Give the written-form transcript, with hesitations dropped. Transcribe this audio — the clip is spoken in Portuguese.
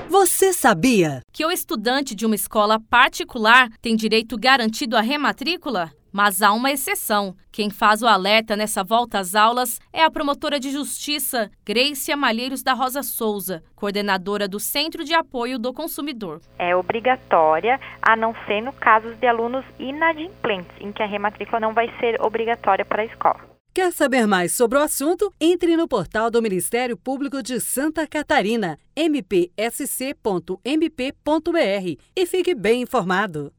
Você sabia que o estudante de uma escola particular tem direito garantido à rematrícula? Mas há uma exceção. Quem faz o alerta nessa volta às aulas é a promotora de justiça, Grécia Malheiros da Rosa Souza, coordenadora do Centro de Apoio do Consumidor. É obrigatória, a não ser no caso de alunos inadimplentes, em que a rematrícula não vai ser obrigatória para a escola. Quer saber mais sobre o assunto? Entre no portal do Ministério Público de Santa Catarina, mpsc.mp.br, e fique bem informado.